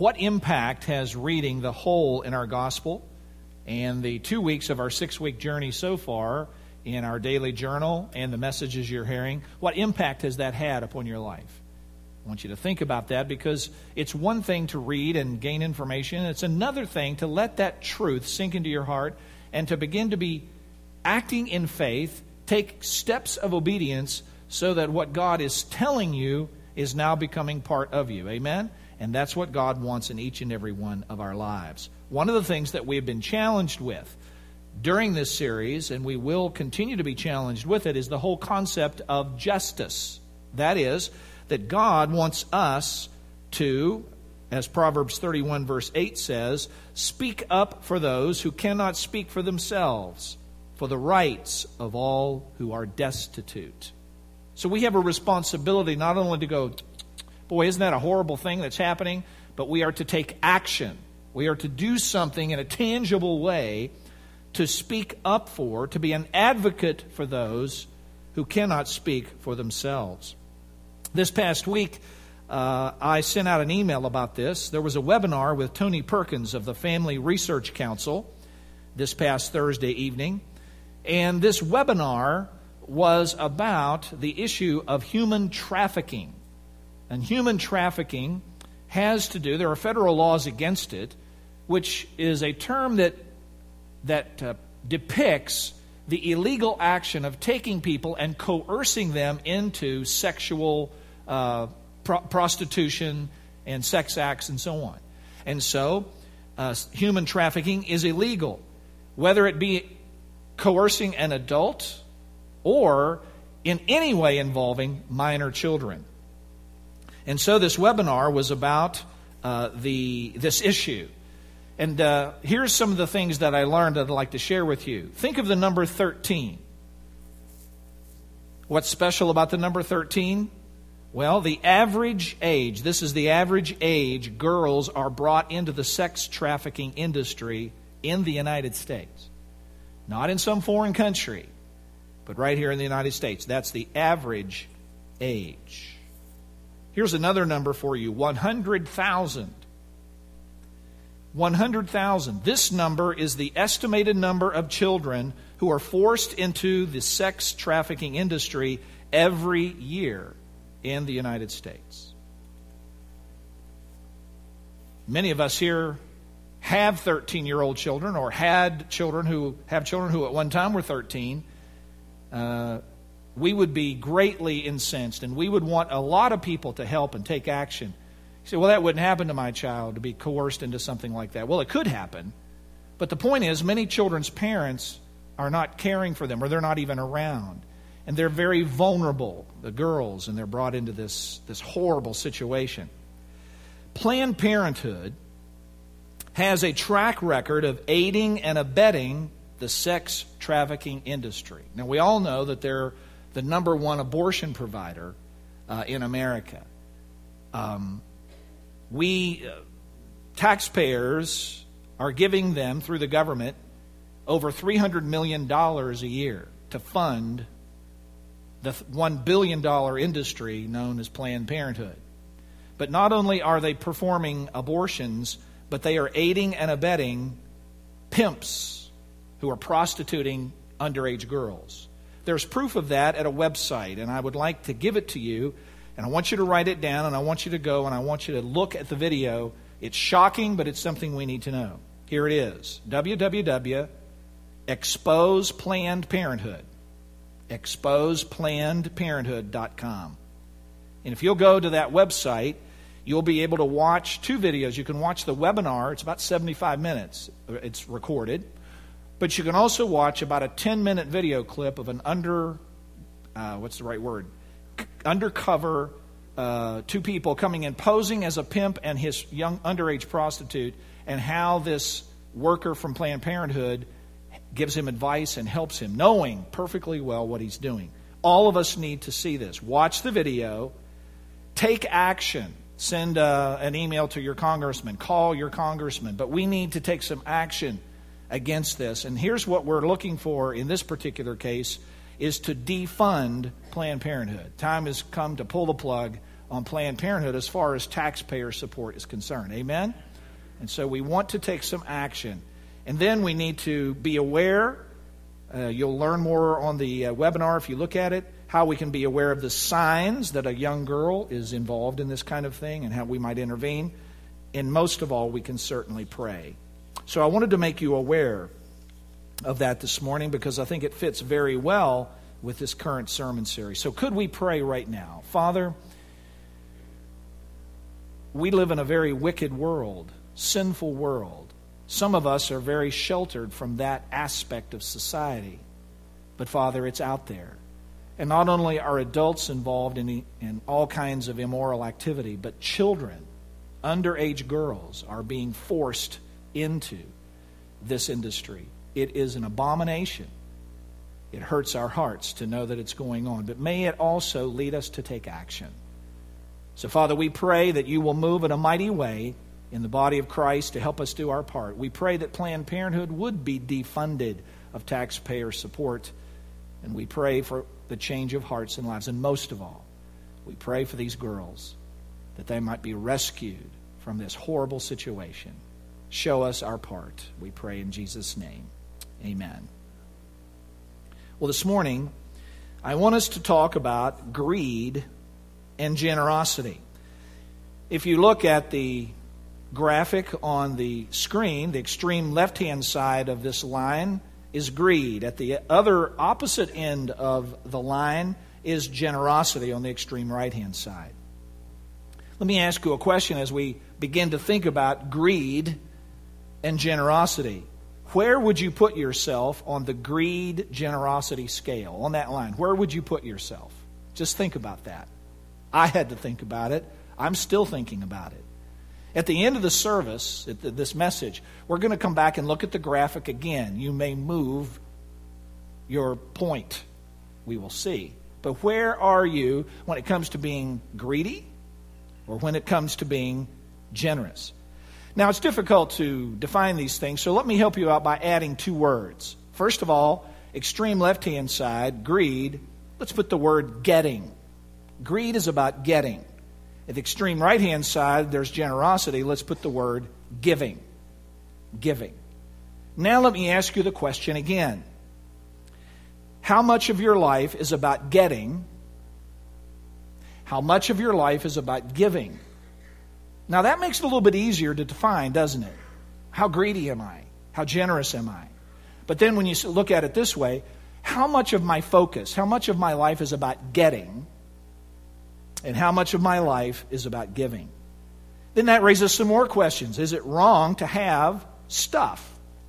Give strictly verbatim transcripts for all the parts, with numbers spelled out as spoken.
what impact has reading the whole in our gospel and the two weeks of our six-week journey so far in our daily journal and the messages you're hearing, what impact has that had upon your life? I want you to think about that, because it's one thing to read and gain information. It's another thing to let that truth sink into your heart and to begin to be acting in faith, take steps of obedience so that what God is telling you is now becoming part of you. Amen? And that's what God wants in each and every one of our lives. One of the things that we have been challenged with during this series, and we will continue to be challenged with it, is the whole concept of justice. That is, that God wants us to, as Proverbs thirty-one verse eight says, speak up for those who cannot speak for themselves, for the rights of all who are destitute. So we have a responsibility not only to go, boy, isn't that a horrible thing that's happening? But we are to take action. We are to do something in a tangible way to speak up for, to be an advocate for those who cannot speak for themselves. This past week, uh, I sent out an email about this. There was a webinar with Tony Perkins of the Family Research Council this past Thursday evening. And this webinar was about the issue of human trafficking. And human trafficking has to do, there are federal laws against it, which is a term that, that uh, depicts the illegal action of taking people and coercing them into sexual uh, pro- prostitution and sex acts and so on. And so, uh, human trafficking is illegal, whether it be coercing an adult or in any way involving minor children. And so this webinar was about uh, the this issue. And uh, here's some of the things that I learned that I'd like to share with you. Think of the number thirteen. What's special about the number thirteen? Well, the average age, this is the average age girls are brought into the sex trafficking industry in the United States. Not in some foreign country, but right here in the United States. That's the average age. Here's another number for you, one hundred thousand. one hundred thousand. This number is the estimated number of children who are forced into the sex trafficking industry every year in the United States. Many of us here have thirteen-year-old children or had children who have children who at one time were thirteen. Uh, we would be greatly incensed, and we would want a lot of people to help and take action. You say, well, that wouldn't happen to my child, to be coerced into something like that. Well, it could happen. But the point is, many children's parents are not caring for them, or they're not even around. And they're very vulnerable, the girls, and they're brought into this, this horrible situation. Planned Parenthood has a track record of aiding and abetting the sex trafficking industry. Now, we all know that they're the number one abortion provider uh, in America. Um, we, uh, taxpayers, are giving them, through the government, over three hundred million dollars a year to fund the one billion dollars industry known as Planned Parenthood. But not only are they performing abortions, but they are aiding and abetting pimps who are prostituting underage girls. There's proof of that at a website, and I would like to give it to you, and I want you to write it down, and I want you to go, and I want you to look at the video. It's shocking, but it's something we need to know. Here it is, w w w dot expose planned parenthood, expose planned parenthood dot com. And if you'll go to that website, you'll be able to watch two videos. You can watch the webinar. It's about seventy-five minutes. It's recorded. But you can also watch about a ten-minute video clip of an under, uh, what's the right word? Undercover, uh, two people coming in, posing as a pimp and his young underage prostitute, and how this worker from Planned Parenthood gives him advice and helps him, knowing perfectly well what he's doing. All of us need to see this. Watch the video. Take action. Send uh, an email to your congressman. Call your congressman. But we need to take some action against this. And here's what we're looking for in this particular case, is to defund Planned Parenthood. Time has come to pull the plug on Planned Parenthood as far as taxpayer support is concerned. Amen? And so we want to take some action. And then we need to be aware. Uh, you'll learn more on the uh, webinar if you look at it, how we can be aware of the signs that a young girl is involved in this kind of thing and how we might intervene. And most of all, we can certainly pray. So I wanted to make you aware of that this morning because I think it fits very well with this current sermon series. So could we pray right now? Father, we live in a very wicked world, sinful world. Some of us are very sheltered from that aspect of society. But Father, it's out there. And not only are adults involved in, in all kinds of immoral activity, but children, underage girls, are being forced into this industry. It is an abomination. It hurts our hearts to know that it's going on. But may it also lead us to take action. So, Father, we pray that you will move in a mighty way in the body of Christ to help us do our part. We pray that Planned Parenthood would be defunded of taxpayer support. And we pray for the change of hearts and lives. And most of all, we pray for these girls that they might be rescued from this horrible situation. Show us our part. We pray in Jesus' name. Amen. Well, this morning, I want us to talk about greed and generosity. If you look at the graphic on the screen, the extreme left-hand side of this line is greed. At the other opposite end of the line is generosity on the extreme right-hand side. Let me ask you a question as we begin to think about greed and generosity. Where would you put yourself on the greed-generosity scale, on that line? Where would you put yourself? Just think about that. I had to think about it. I'm still thinking about it. At the end of the service, at the, this message, we're going to come back and look at the graphic again. You may move your point. We will see. But where are you when it comes to being greedy or when it comes to being generous? Now, it's difficult to define these things, so let me help you out by adding two words. First of all, extreme left-hand side, greed, let's put the word getting. Greed is about getting. At the extreme right-hand side, there's generosity. Let's put the word giving. Giving. Now let me ask you the question again. How much of your life is about getting? How much of your life is about giving? Now that makes it a little bit easier to define, doesn't it? How greedy am I? How generous am I? But then when you look at it this way, how much of my focus, how much of my life is about getting? And how much of my life is about giving? Then that raises some more questions. Is it wrong to have stuff?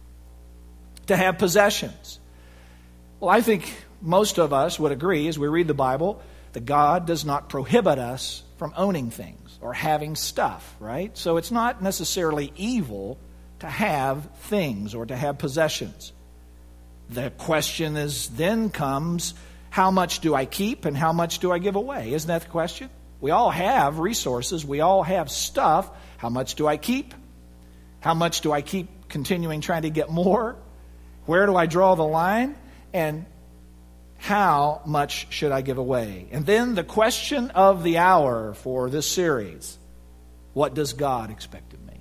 To have possessions? Well, I think most of us would agree as we read the Bible that God does not prohibit us from owning things or having stuff, right? So it's not necessarily evil to have things or to have possessions. The question is then comes, how much do I keep and how much do I give away? Isn't that the question? We all have resources. We all have stuff. How much do I keep? How much do I keep continuing trying to get more? Where do I draw the line? And how much should I give away? And then the question of the hour for this series, what does God expect of me?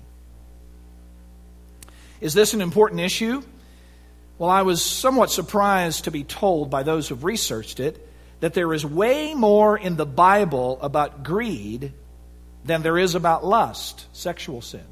Is this an important issue? Well, I was somewhat surprised to be told by those who've researched it that there is way more in the Bible about greed than there is about lust, sexual sins.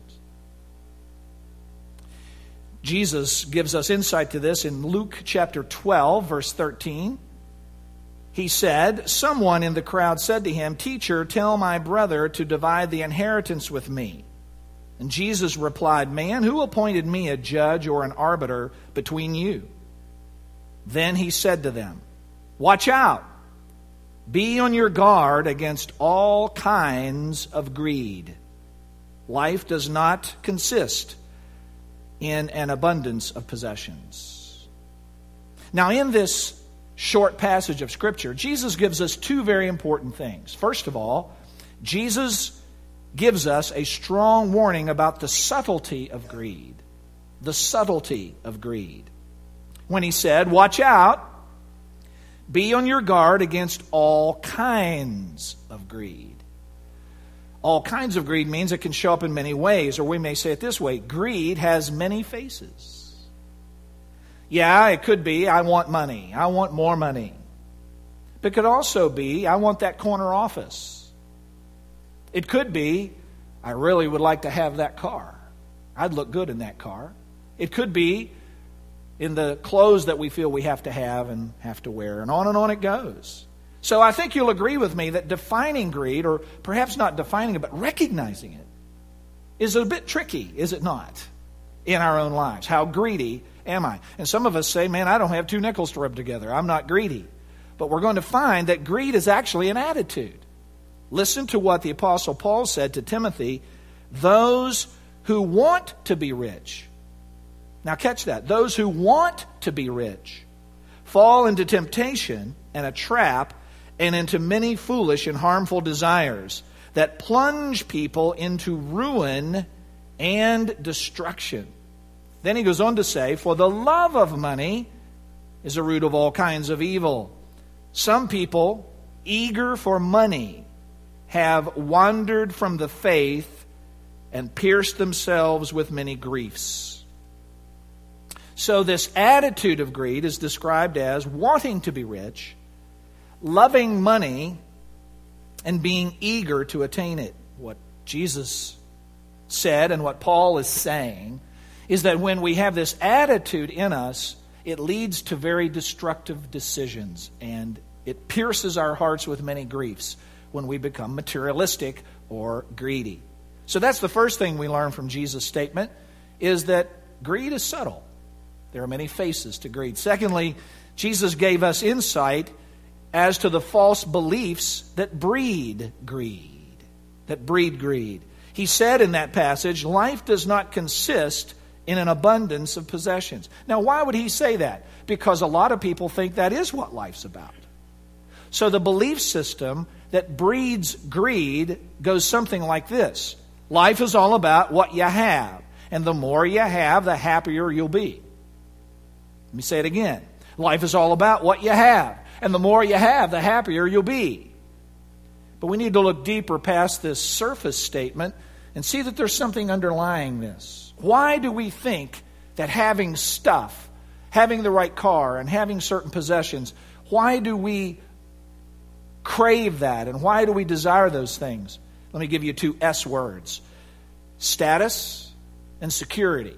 Jesus gives us insight to this in Luke chapter twelve, verse thirteen. He said, someone in the crowd said to him, "Teacher, tell my brother to divide the inheritance with me." And Jesus replied, "Man, who appointed me a judge or an arbiter between you?" Then he said to them, "Watch out. Be on your guard against all kinds of greed. Life does not consist in an abundance of possessions." Now, in this short passage of Scripture, Jesus gives us two very important things. First of all, Jesus gives us a strong warning about the subtlety of greed. The subtlety of greed. When he said, "Watch out, be on your guard against all kinds of greed." all kinds of greed means it can show up in many ways, or we may say it this way: greed has many faces. Yeah, it could be, I want money. I want more money. But it could also be, I want that corner office. It could be, I really would like to have that car. I'd look good in that car. It could be in the clothes that we feel we have to have and have to wear, and on and on it goes. So I think you'll agree with me that defining greed, or perhaps not defining it, but recognizing it, is a bit tricky, is it not, in our own lives? How greedy am I? And some of us say, man, I don't have two nickels to rub together. I'm not greedy. But we're going to find that greed is actually an attitude. Listen to what the Apostle Paul said to Timothy: those who want to be rich. Now catch that. Those who want to be rich fall into temptation and a trap, and into many foolish and harmful desires that plunge people into ruin and destruction. Then he goes on to say, for the love of money is a root of all kinds of evil. Some people, eager for money, have wandered from the faith and pierced themselves with many griefs. So this attitude of greed is described as wanting to be rich, loving money, and being eager to attain it. What Jesus said and what Paul is saying is that when we have this attitude in us, it leads to very destructive decisions, and it pierces our hearts with many griefs when we become materialistic or greedy. So that's the first thing we learn from Jesus' statement, is that greed is subtle. There are many faces to greed. Secondly, Jesus gave us insight as to the false beliefs that breed greed. That breed greed. He said in that passage, life does not consist in an abundance of possessions. Now, why would he say that? Because a lot of people think that is what life's about. So the belief system that breeds greed goes something like this: life is all about what you have, and the more you have, the happier you'll be. Let me say it again. Life is all about what you have, and the more you have, the happier you'll be. But we need to look deeper past this surface statement and see that there's something underlying this. Why do we think that having stuff, having the right car, and having certain possessions, why do we crave that, and why do we desire those things? Let me give you two S words: status and security.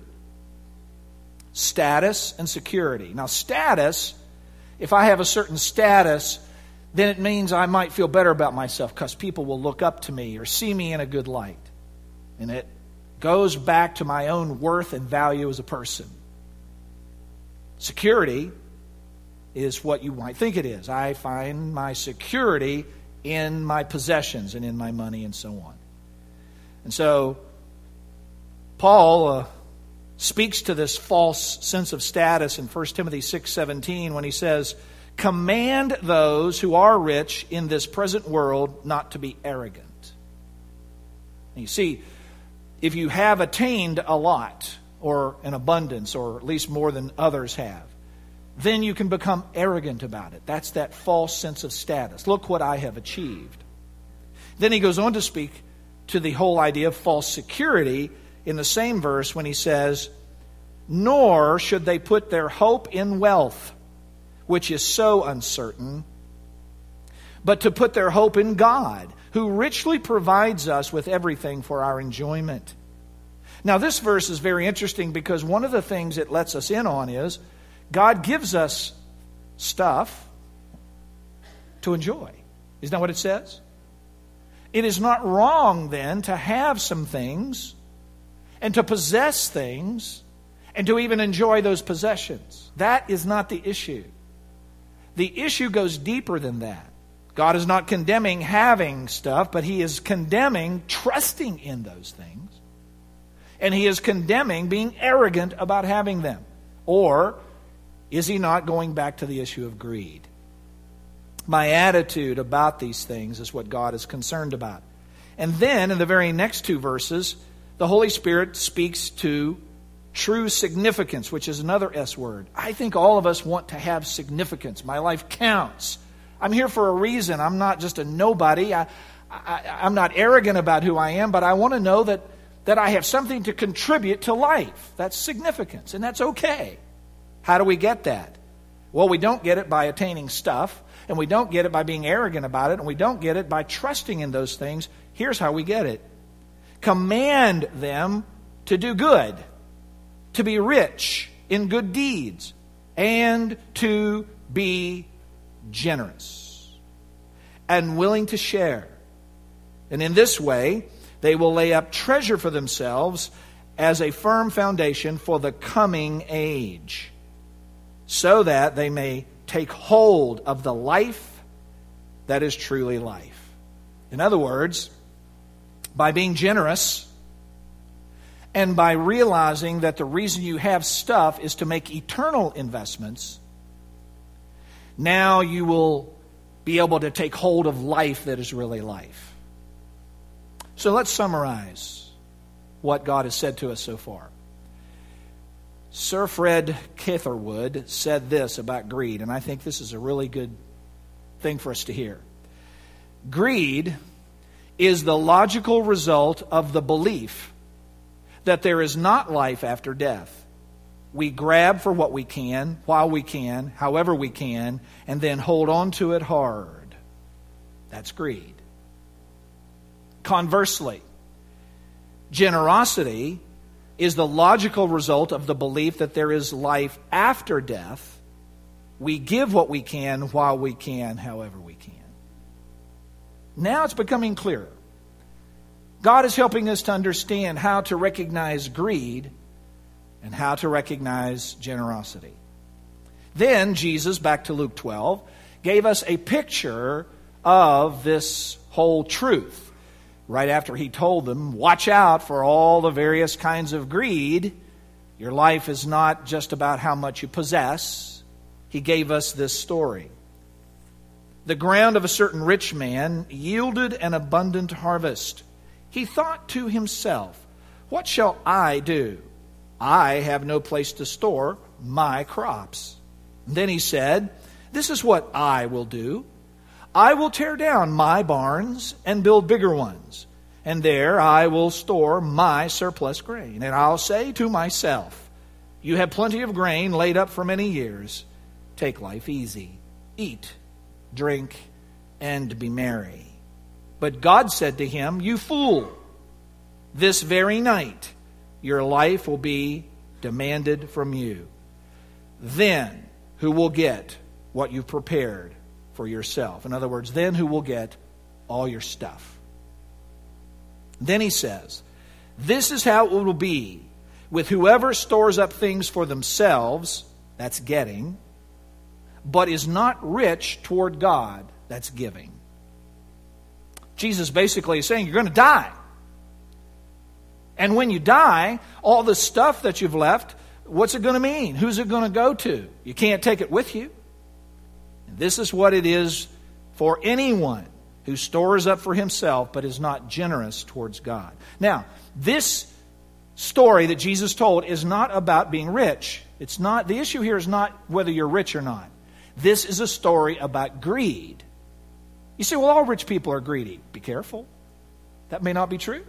Status and security. Now, status, if I have a certain status, then it means I might feel better about myself because people will look up to me or see me in a good light. And it goes back to my own worth and value as a person. Security is what you might think it is. I find my security in my possessions and in my money and so on. And so, Paul uh, speaks to this false sense of status in First Timothy six seventeen when he says, command those who are rich in this present world not to be arrogant. And you see, if you have attained a lot or an abundance, or at least more than others have, then you can become arrogant about it. That's that false sense of status. Look what I have achieved. Then he goes on to speak to the whole idea of false security in the same verse when he says, nor should they put their hope in wealth, which is so uncertain, but to put their hope in God, who richly provides us with everything for our enjoyment. Now, this verse is very interesting because one of the things it lets us in on is God gives us stuff to enjoy. Isn't that what it says? It is not wrong then to have some things and to possess things and to even enjoy those possessions. That is not the issue. The issue goes deeper than that. God is not condemning having stuff, but He is condemning trusting in those things. And He is condemning being arrogant about having them. Or is He not going back to the issue of greed? My attitude about these things is what God is concerned about. And then in the very next two verses, the Holy Spirit speaks to true significance, which is another S word. I think all of us want to have significance. My life counts. I'm here for a reason. I'm not just a nobody. I, I, I'm not arrogant about who I am, but I want to know that, that I have something to contribute to life. That's significance, and that's okay. How do we get that? Well, we don't get it by attaining stuff, and we don't get it by being arrogant about it, and we don't get it by trusting in those things. Here's how we get it. Command them to do good, to be rich in good deeds, and to be generous and willing to share. And in this way, they will lay up treasure for themselves as a firm foundation for the coming age, so that they may take hold of the life that is truly life. In other words, by being generous and by realizing that the reason you have stuff is to make eternal investments, now you will be able to take hold of life that is really life. So let's summarize what God has said to us so far. Sir Fred Catherwood said this about greed, and I think this is a really good thing for us to hear. Greed is the logical result of the belief that there is not life after death. We grab for what we can, while we can, however we can, and then hold on to it hard. That's greed. Conversely, generosity is the logical result of the belief that there is life after death. We give what we can, while we can, however we can. Now it's becoming clearer. God is helping us to understand how to recognize greed and how to recognize generosity. Then Jesus, back to Luke twelve, gave us a picture of this whole truth. Right after he told them, watch out for all the various kinds of greed. Your life is not just about how much you possess. He gave us this story. The ground of a certain rich man yielded an abundant harvest. He thought to himself, what shall I do? I have no place to store my crops. And then he said, this is what I will do. I will tear down my barns and build bigger ones, and there I will store my surplus grain. And I'll say to myself, you have plenty of grain laid up for many years. Take life easy. Eat, drink, and be merry. But God said to him, you fool, this very night your life will be demanded from you. Then who will get what you prepared for yourself? In other words, then who will get all your stuff? Then he says, this is how it will be with whoever stores up things for themselves, that's getting, but is not rich toward God, that's giving. Jesus basically is saying you're going to die. And when you die, all the stuff that you've left, what's it going to mean? Who's it going to go to? You can't take it with you. And this is what it is for anyone who stores up for himself but is not generous towards God. Now, this story that Jesus told is not about being rich. It's not, the issue here is not whether you're rich or not. This is a story about greed. You say, well, all rich people are greedy. Be careful. That may not be true.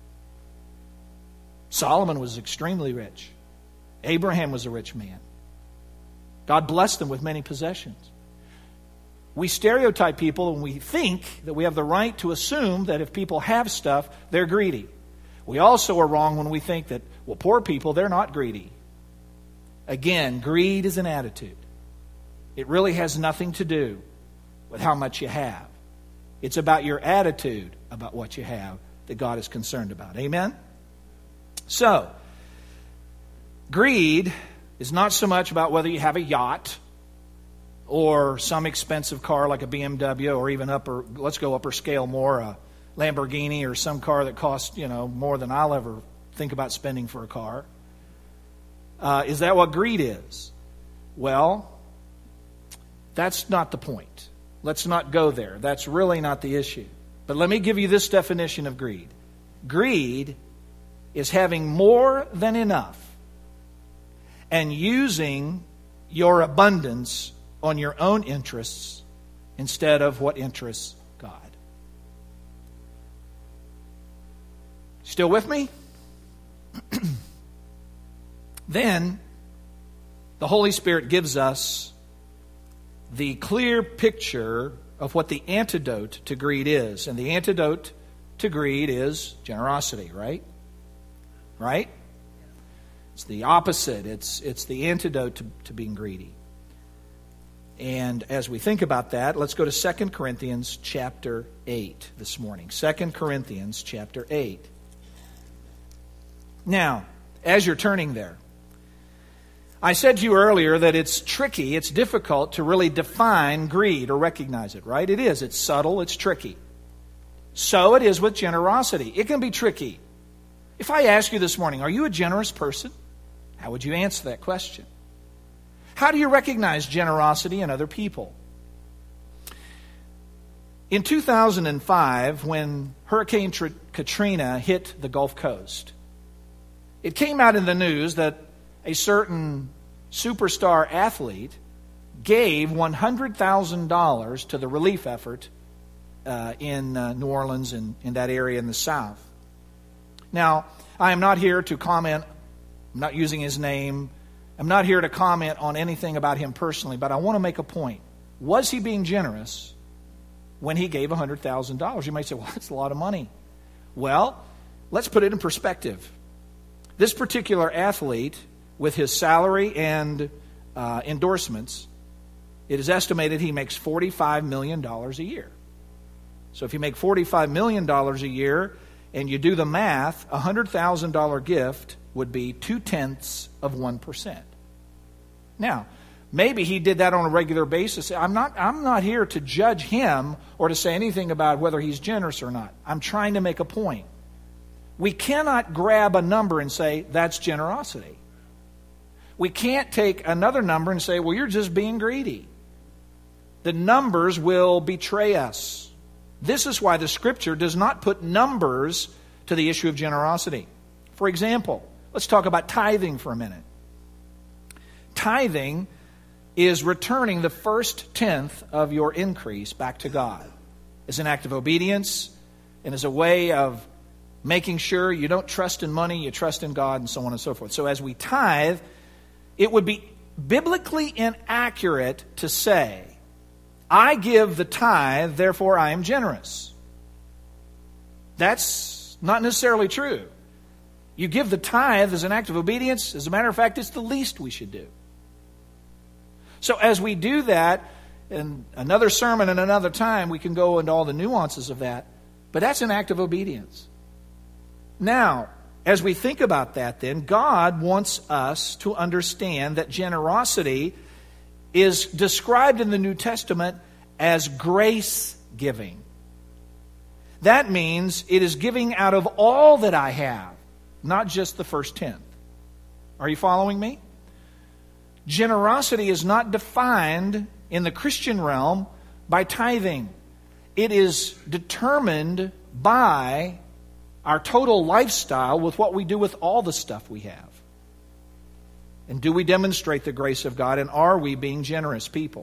Solomon was extremely rich. Abraham was a rich man. God blessed them with many possessions. We stereotype people and we think that we have the right to assume that if people have stuff, they're greedy. We also are wrong when we think that, well, poor people, they're not greedy. Again, greed is an attitude. It really has nothing to do with how much you have. It's about your attitude about what you have that God is concerned about. Amen? So, greed is not so much about whether you have a yacht or some expensive car like a B M W or even upper, let's go upper scale more, a Lamborghini or some car that costs, you know, more than I'll ever think about spending for a car. Uh, is that what greed is? Well, that's not the point. Let's not go there. That's really not the issue. But let me give you this definition of greed. Greed is having more than enough and using your abundance on your own interests instead of what interests God. Still with me? Then, the Holy Spirit gives us the clear picture of what the antidote to greed is. And the antidote to greed is generosity, right? Right? It's the opposite. It's, it's the antidote to, to being greedy. And as we think about that, let's go to Second Corinthians chapter eight this morning. Second Corinthians chapter eight. Now, as you're turning there, I said to you earlier that it's tricky, it's difficult to really define greed or recognize it, right? It is. It's subtle, it's tricky. So it is with generosity. It can be tricky. If I ask you this morning, are you a generous person? How would you answer that question? How do you recognize generosity in other people? In two thousand five, when Hurricane Katrina hit the Gulf Coast, it came out in the news that a certain superstar athlete gave one hundred thousand dollars to the relief effort uh, in uh, New Orleans and in that area in the South. Now, I am not here to comment, I'm not using his name, I'm not here to comment on anything about him personally, but I want to make a point. Was he being generous when he gave one hundred thousand dollars? You might say, well, that's a lot of money. Well, let's put it in perspective. This particular athlete, with his salary and uh, endorsements, it is estimated he makes forty-five million dollars a year. So if you make forty-five million dollars a year and you do the math, a one hundred thousand dollars gift would be two-tenths of one percent. Now, maybe he did that on a regular basis. I'm not, I'm not here to judge him or to say anything about whether he's generous or not. I'm trying to make a point. We cannot grab a number and say, that's generosity. We can't take another number and say, well, you're just being greedy. The numbers will betray us. This is why the Scripture does not put numbers to the issue of generosity. For example, let's talk about tithing for a minute. Tithing is returning the first tenth of your increase back to God as an act of obedience and as a way of making sure you don't trust in money, you trust in God, and so on and so forth. So as we tithe, it would be biblically inaccurate to say, I give the tithe, therefore I am generous. That's not necessarily true. You give the tithe as an act of obedience. As a matter of fact, it's the least we should do. So as we do that, in another sermon and another time, we can go into all the nuances of that. But that's an act of obedience. Now, as we think about that then, God wants us to understand that generosity is described in the New Testament as grace giving. That means it is giving out of all that I have, not just the first tenth. Are you following me? Generosity is not defined in the Christian realm by tithing. It is determined by our total lifestyle with what we do with all the stuff we have. And do we demonstrate the grace of God, and are we being generous people?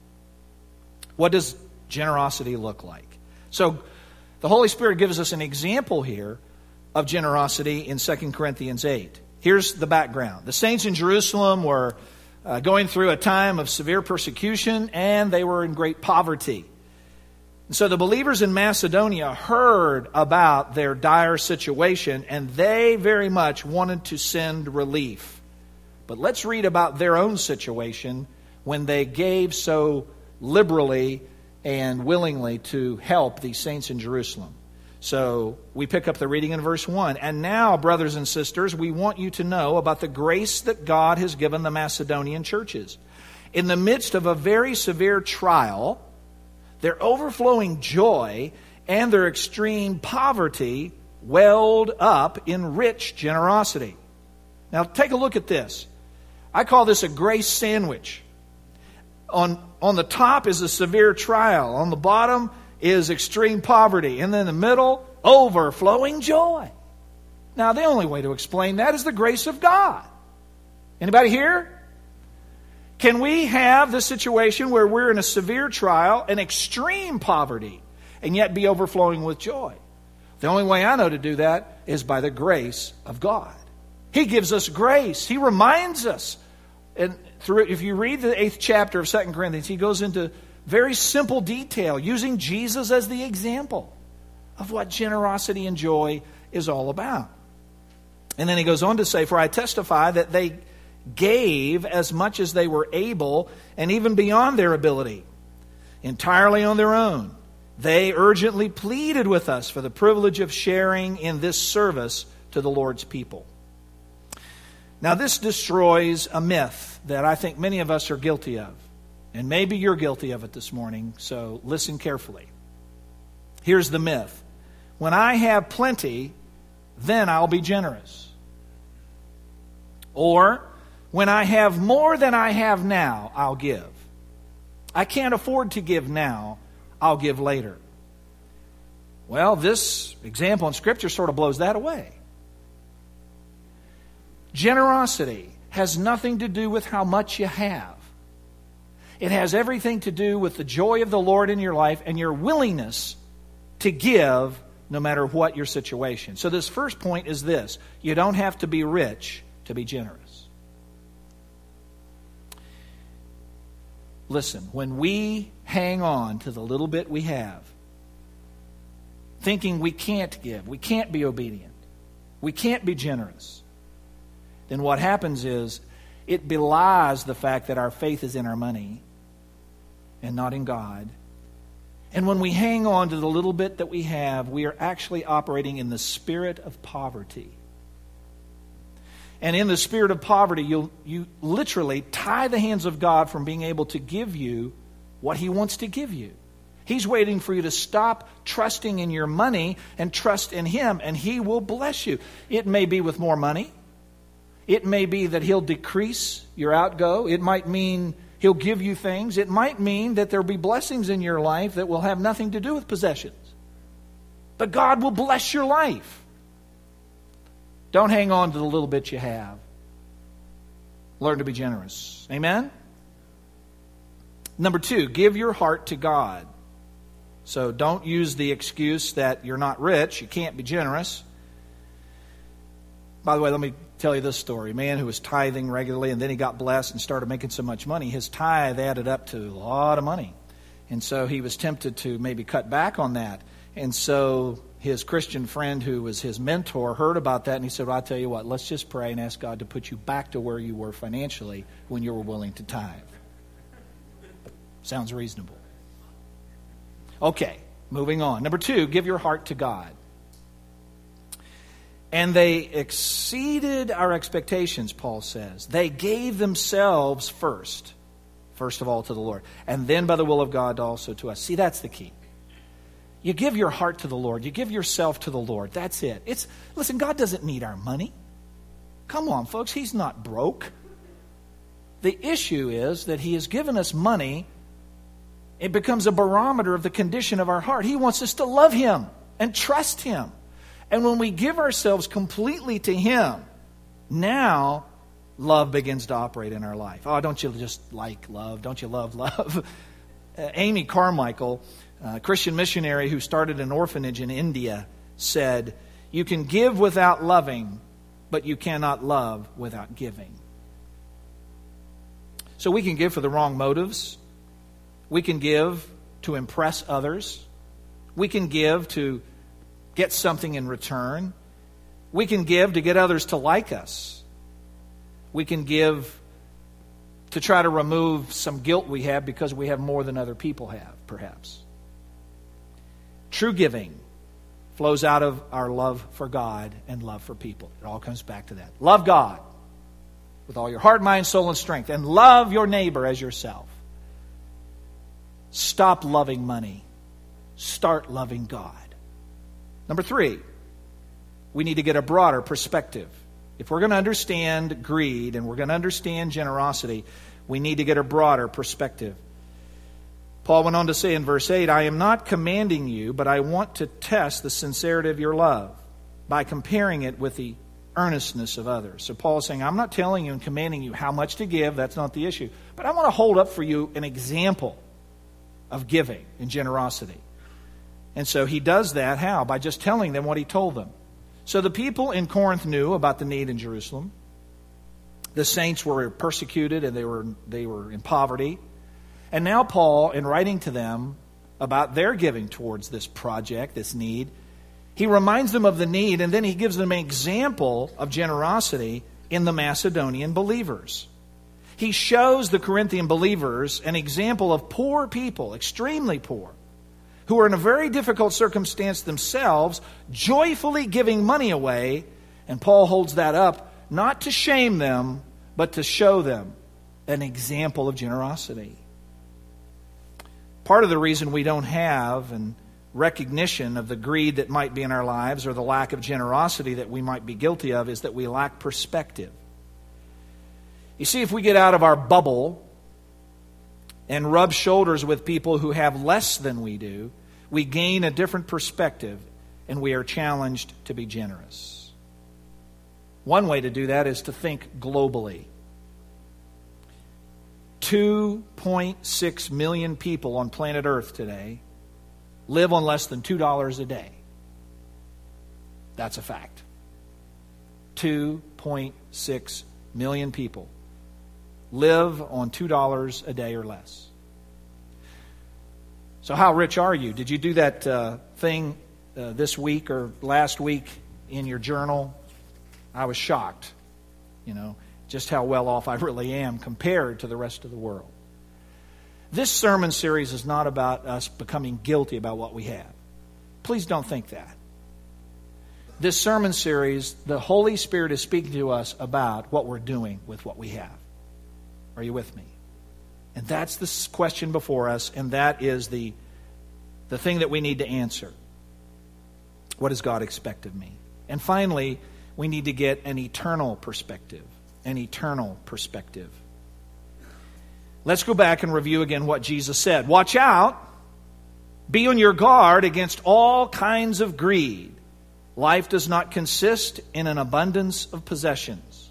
What does generosity look like? So the Holy Spirit gives us an example here of generosity in Second Corinthians eight. Here's the background. The saints in Jerusalem were uh, going through a time of severe persecution, and they were in great poverty. And so the believers in Macedonia heard about their dire situation, and they very much wanted to send relief. But let's read about their own situation when they gave so liberally and willingly to help these saints in Jerusalem. So we pick up the reading in verse one. And now, brothers and sisters, we want you to know about the grace that God has given the Macedonian churches. In the midst of a very severe trial, their overflowing joy and their extreme poverty welled up in rich generosity. Now take a look at this. I call this a grace sandwich. On, on the top is a severe trial. On the bottom is extreme poverty. And then in the middle, overflowing joy. Now, the only way to explain that is the grace of God. Anybody here? Can we have this situation where we're in a severe trial and extreme poverty and yet be overflowing with joy? The only way I know to do that is by the grace of God. He gives us grace. He reminds us. And through, if you read the eighth chapter of Second Corinthians, he goes into very simple detail, using Jesus as the example of what generosity and joy is all about. And then he goes on to say, for I testify that they gave as much as they were able, and even beyond their ability, entirely on their own. They urgently pleaded with us for the privilege of sharing in this service to the Lord's people. Now, this destroys a myth that I think many of us are guilty of. And maybe you're guilty of it this morning, so listen carefully. Here's the myth. When I have plenty, then I'll be generous. Or, when I have more than I have now, I'll give. I can't afford to give now, I'll give later. Well, this example in Scripture sort of blows that away. Generosity has nothing to do with how much you have. It has everything to do with the joy of the Lord in your life and your willingness to give no matter what your situation. So this first point is this. You don't have to be rich to be generous. Listen, when we hang on to the little bit we have, thinking we can't give, we can't be obedient, we can't be generous, then what happens is it belies the fact that our faith is in our money and not in God. And when we hang on to the little bit that we have, we are actually operating in the spirit of poverty. And in the spirit of poverty, you you literally tie the hands of God from being able to give you what He wants to give you. He's waiting for you to stop trusting in your money and trust in Him, and He will bless you. It may be with more money. It may be that He'll decrease your outgo. It might mean He'll give you things. It might mean that there'll be blessings in your life that will have nothing to do with possessions. But God will bless your life. Don't hang on to the little bit you have. Learn to be generous. Amen? Number two, give your heart to God. So don't use the excuse that you're not rich, you can't be generous. By the way, let me tell you this story. A man who was tithing regularly and then he got blessed and started making so much money, his tithe added up to a lot of money. And so he was tempted to maybe cut back on that. And so his Christian friend who was his mentor heard about that and he said, well, I'll tell you what, let's just pray and ask God to put you back to where you were financially when you were willing to tithe. Sounds reasonable. Okay, moving on. Number two, give your heart to God. And they exceeded our expectations, Paul says. They gave themselves first, first of all to the Lord, and then by the will of God also to us. See, that's the key. You give your heart to the Lord. You give yourself to the Lord. That's it. It's listen, God doesn't need our money. Come on, folks. He's not broke. The issue is that He has given us money. It becomes a barometer of the condition of our heart. He wants us to love Him and trust Him. And when we give ourselves completely to Him, now love begins to operate in our life. Oh, don't you just like love? Don't you love love? uh, Amy Carmichael, a Christian missionary who started an orphanage in India, said, you can give without loving, but you cannot love without giving. So we can give for the wrong motives. We can give to impress others. We can give to get something in return. We can give to get others to like us. We can give to try to remove some guilt we have because we have more than other people have, perhaps. True giving flows out of our love for God and love for people. It all comes back to that. Love God with all your heart, mind, soul, and strength, and love your neighbor as yourself. Stop loving money. Start loving God. Number three, we need to get a broader perspective. If we're going to understand greed and we're going to understand generosity, we need to get a broader perspective. Paul went on to say in verse eight, I am not commanding you, but I want to test the sincerity of your love by comparing it with the earnestness of others. So Paul is saying, I'm not telling you and commanding you how much to give. That's not the issue. But I want to hold up for you an example of giving and generosity. And so he does that how? By just telling them what he told them. So the people in Corinth knew about the need in Jerusalem. The saints were persecuted and they were they were in poverty. And now Paul, in writing to them about their giving towards this project, this need, he reminds them of the need, and then he gives them an example of generosity in the Macedonian believers. He shows the Corinthian believers an example of poor people, extremely poor, who are in a very difficult circumstance themselves, joyfully giving money away. And Paul holds that up, not to shame them, but to show them an example of generosity. Part of the reason we don't have an recognition of the greed that might be in our lives or the lack of generosity that we might be guilty of is that we lack perspective. You see, if we get out of our bubble and rub shoulders with people who have less than we do, we gain a different perspective and we are challenged to be generous. One way to do that is to think globally. two point six million people on planet Earth today live on less than two dollars a day. That's a fact. two point six million people live on two dollars a day or less. So how rich are you? Did you do that uh, thing uh, this week or last week in your journal? I was shocked, you know, just how well off I really am compared to the rest of the world. This sermon series is not about us becoming guilty about what we have. Please don't think that. This sermon series, the Holy Spirit is speaking to us about what we're doing with what we have. Are you with me? And that's the question before us, and that is the, the thing that we need to answer. What does God expect of me? And finally, we need to get an eternal perspective. An eternal perspective. Let's go back and review again what Jesus said. Watch out. Be on your guard against all kinds of greed. Life does not consist in an abundance of possessions.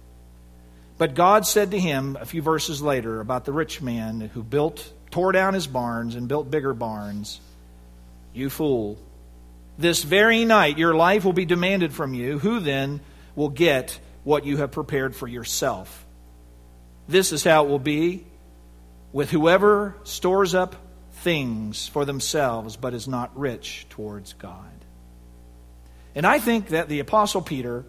But God said to him a few verses later about the rich man who built, tore down his barns and built bigger barns. You fool. This very night your life will be demanded from you. Who then will get what you have prepared for yourself? This is how it will be with whoever stores up things for themselves but is not rich towards God. And I think that the Apostle Peter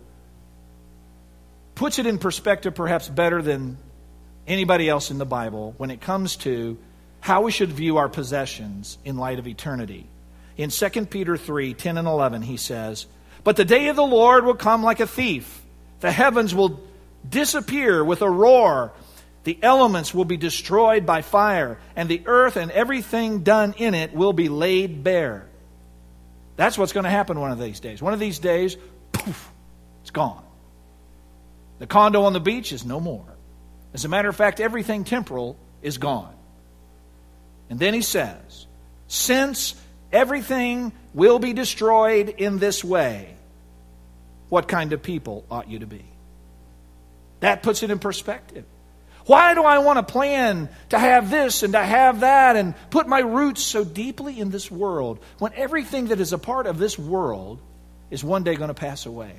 puts it in perspective perhaps better than anybody else in the Bible when it comes to how we should view our possessions in light of eternity. In Second Peter three, ten and eleven, he says, "But the day of the Lord will come like a thief. The heavens will disappear with a roar. The elements will be destroyed by fire, and the earth and everything done in it will be laid bare." That's what's going to happen one of these days. One of these days, poof, it's gone. The condo on the beach is no more. As a matter of fact, everything temporal is gone. And then he says, since everything will be destroyed in this way, what kind of people ought you to be? That puts it in perspective. Why do I want to plan to have this and to have that and put my roots so deeply in this world when everything that is a part of this world is one day going to pass away?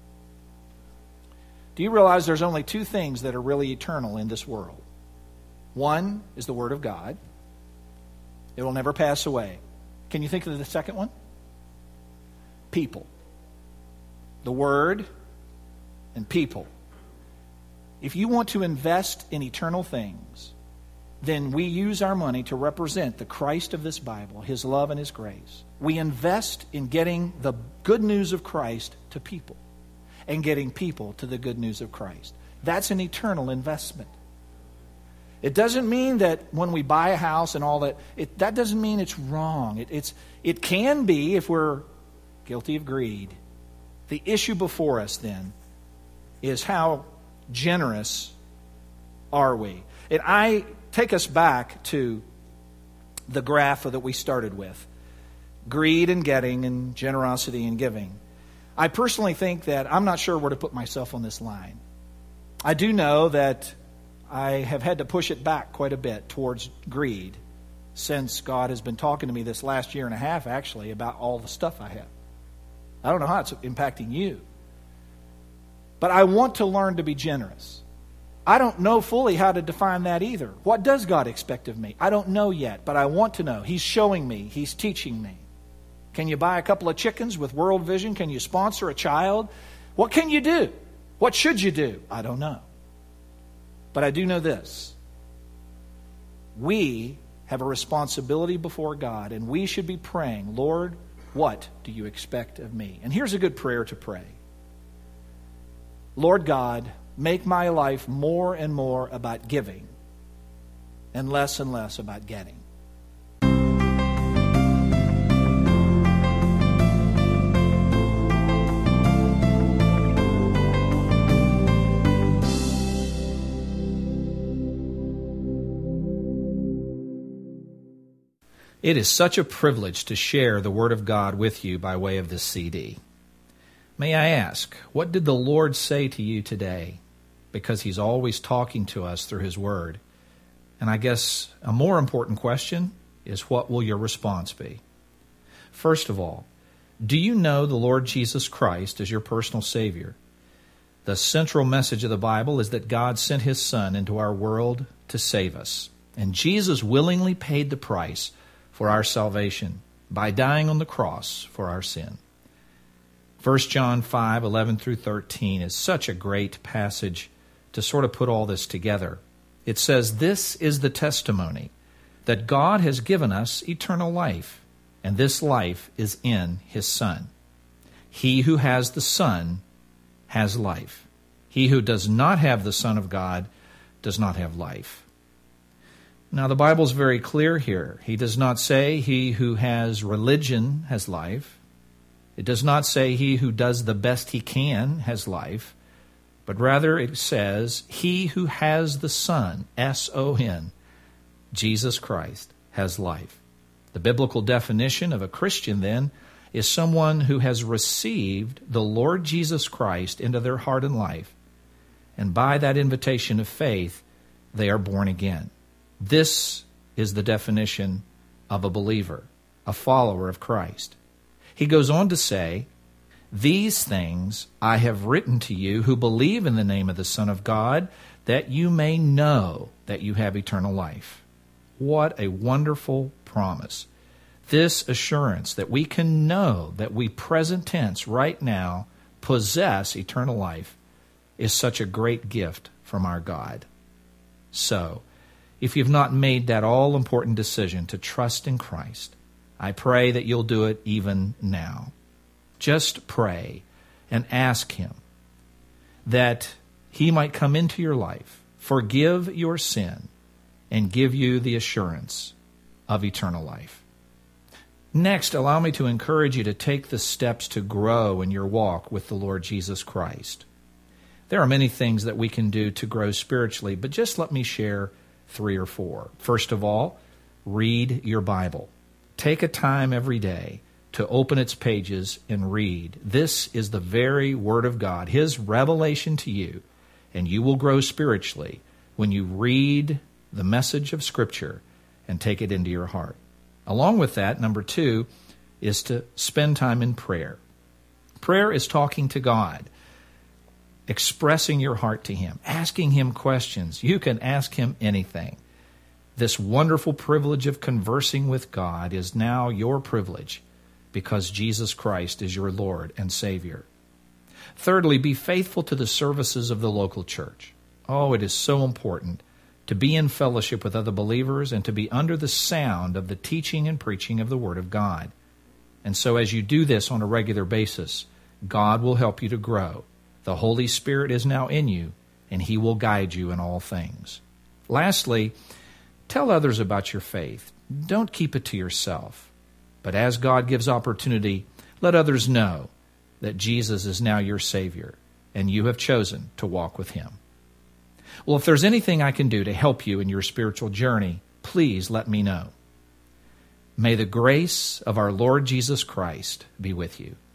Do you realize there's only two things that are really eternal in this world? One is the Word of God. It will never pass away. Can you think of the second one? People. The Word and people. If you want to invest in eternal things, then we use our money to represent the Christ of this Bible, His love and His grace. We invest in getting the good news of Christ to people and getting people to the good news of Christ. That's an eternal investment. It doesn't mean that when we buy a house and all that, it, that doesn't mean it's wrong. It, it's, it can be if we're guilty of greed. The issue before us then is how generous are we? And I take us back to the graph that we started with. Greed and getting and generosity and giving. I personally think that I'm not sure where to put myself on this line. I do know that I have had to push it back quite a bit towards greed since God has been talking to me this last year and a half, actually, about all the stuff I have. I don't know how it's impacting you. But I want to learn to be generous. I don't know fully how to define that either. What does God expect of me? I don't know yet, but I want to know. He's showing me. He's teaching me. Can you buy a couple of chickens with World Vision? Can you sponsor a child? What can you do? What should you do? I don't know. But I do know this. We have a responsibility before God, and we should be praying, Lord, what do you expect of me? And here's a good prayer to pray. Lord God, make my life more and more about giving and less and less about getting. It is such a privilege to share the Word of God with you by way of this C D. May I ask, what did the Lord say to you today? Because He's always talking to us through His Word. And I guess a more important question is, what will your response be? First of all, do you know the Lord Jesus Christ as your personal Savior? The central message of the Bible is that God sent His Son into our world to save us. And Jesus willingly paid the price for our salvation by dying on the cross for our sin. First John five, eleven through thirteen is such a great passage to sort of put all this together. It says, "This is the testimony, that God has given us eternal life, and this life is in His Son. He who has the Son has life. He who does not have the Son of God does not have life." Now, the Bible's very clear here. He does not say he who has religion has life. It does not say he who does the best he can has life. But rather it says he who has the Son, S O N, Jesus Christ, has life. The biblical definition of a Christian, then, is someone who has received the Lord Jesus Christ into their heart and life. And by that invitation of faith, they are born again. This is the definition of a believer, a follower of Christ. He goes on to say, "These things I have written to you who believe in the name of the Son of God, that you may know that you have eternal life." What a wonderful promise. This assurance that we can know that we, present tense, right now, possess eternal life is such a great gift from our God. So, if you've not made that all-important decision to trust in Christ, I pray that you'll do it even now. Just pray and ask Him that He might come into your life, forgive your sin, and give you the assurance of eternal life. Next, allow me to encourage you to take the steps to grow in your walk with the Lord Jesus Christ. There are many things that we can do to grow spiritually, but just let me share three or four. First of all, read your Bible. Take a time every day to open its pages and read. This is the very Word of God, His revelation to you, and you will grow spiritually when you read the message of Scripture and take it into your heart. Along with that, number two, is to spend time in prayer. Prayer is talking to God, expressing your heart to Him, asking Him questions. You can ask Him anything. This wonderful privilege of conversing with God is now your privilege because Jesus Christ is your Lord and Savior. Thirdly, be faithful to the services of the local church. Oh, it is so important to be in fellowship with other believers and to be under the sound of the teaching and preaching of the Word of God. And so as you do this on a regular basis, God will help you to grow. The Holy Spirit is now in you, and He will guide you in all things. Lastly, tell others about your faith. Don't keep it to yourself. But as God gives opportunity, let others know that Jesus is now your Savior, and you have chosen to walk with Him. Well, if there's anything I can do to help you in your spiritual journey, please let me know. May the grace of our Lord Jesus Christ be with you.